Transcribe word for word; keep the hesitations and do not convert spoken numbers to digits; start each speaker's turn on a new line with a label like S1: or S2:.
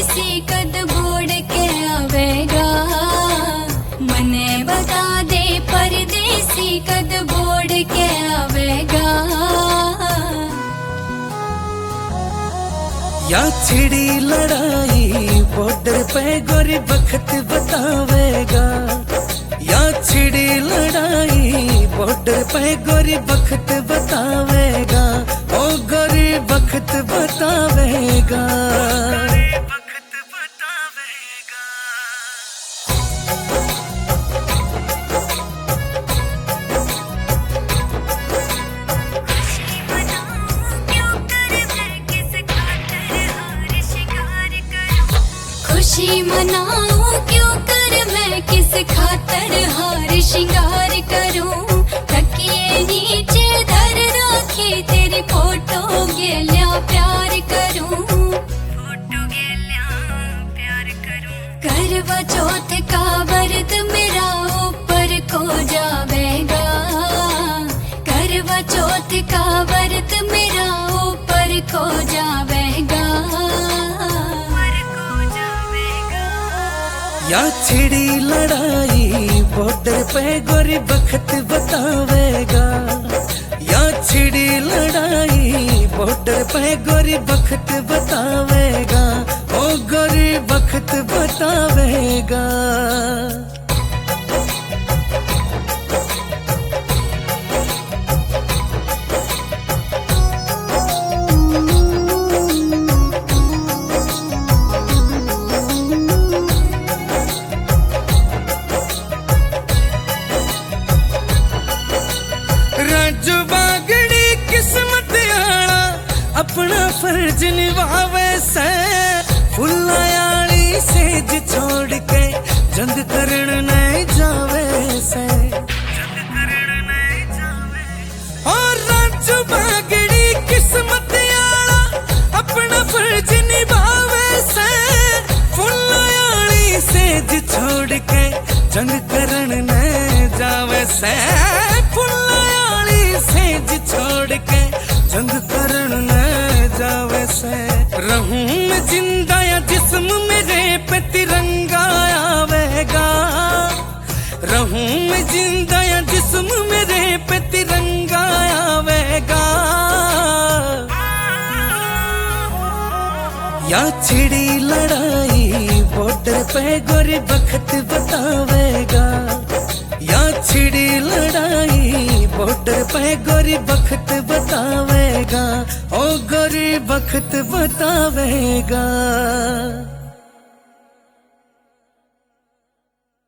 S1: परदेसी कद बोड़ के आवेगा। मने बता दे परदेसी कद बोड़ के आवेगा।
S2: या छिड़ी लड़ाई बॉर्डर पे गोरी वक्त बतावेगा। या छिड़ी लड़ाई बॉर्डर पे गोरी वक्त बतावेगा। ओ गोरी वक्त बतावेगा। वक्त बतावेगा।
S1: खुशी मनाऊं क्यों कर मैं किस खातर हार श्रृंगार करूं। तकिए नीचे धर राखी तेरी फोटो गेल्या प्यार करूं। फोटो गेल्या प्यार करूं। करवा चौथ का व्रत मेरा ऊपर को जावेगा। करवा चौथ का व्रत मेरा ऊपर को जावेगा।
S2: या छिड़ी लड़ाई बॉर्डर पे गोरी वक्त बतावेगा। या छिड़ी लड़ाई बॉर्डर पे गोरी वक्त बतावेगा। ओ गोरी वक्त बतावेगा। रजवागड़ी किस्मत आला अपना फर्ज निभावे से। फुल्लायाली सेज छोड़ के जंग करण नहीं जावे से। जंग करण नहीं जावे। और रजवागड़ी किस्मत आला अपना फर्ज निभावे से। फुल्लायाली सेज छोड़ के जंग करण नहीं जावे से। सेज छोड़ के जंग करण न जावे से। रहूं मैं जिंदा या जिस्म मेरे पे तिरंगा आवेगा। रहूं मैं जिंदा या जिस्म मेरे पे तिरंगा आवेगा। या छिड़ी लड़ाई बॉर्डर पे गोरी वक्त बतावेगा। या छिड़ी लड़ाई बॉर्डर पे गोरी वक्त बतावेगा। ओ गोरी वक्त बतावेगा।